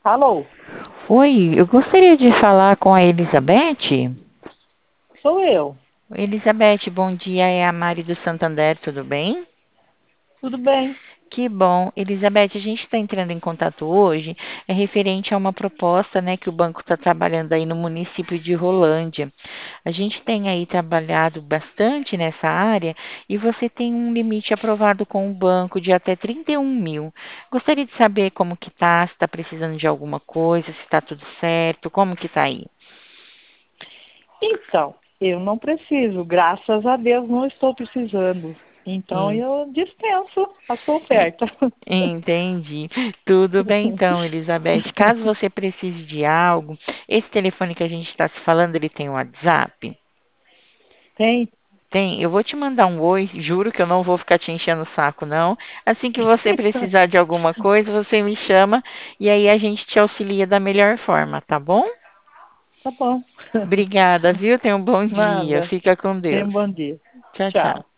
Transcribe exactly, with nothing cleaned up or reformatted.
Alô, Oi, eu gostaria de falar com a Elizabeth. sou eu. Elizabeth, bom dia, é a Mari do Santander, tudo bem? Tudo bem? Que bom. Elizabeth, a gente está entrando em contato hoje, é referente a uma proposta, né, que o banco está trabalhando aí no município de Rolândia. A gente tem aí trabalhado bastante nessa área e você tem um limite aprovado com o banco de até trinta e um mil. Gostaria de saber como que tá, se está precisando de alguma coisa, se está tudo certo, como que tá aí? Então, eu não preciso, graças a Deus não estou precisando. Então Em- eu dispenso a sua oferta. Entendi. Tudo bem então, Elizabeth. Caso você precise de algo, esse telefone que a gente está se falando, ele tem um WhatsApp? Tem? Tem. Eu vou te mandar um oi, juro que eu não vou ficar te enchendo o saco, não. Assim que você precisar de alguma coisa, você me chama e aí a gente te auxilia da melhor forma, tá bom? Tá bom. Obrigada, viu? Tenha um bom dia. Nada. Fica com Tenha Deus. um bom dia. Tchau, tchau. Tchau.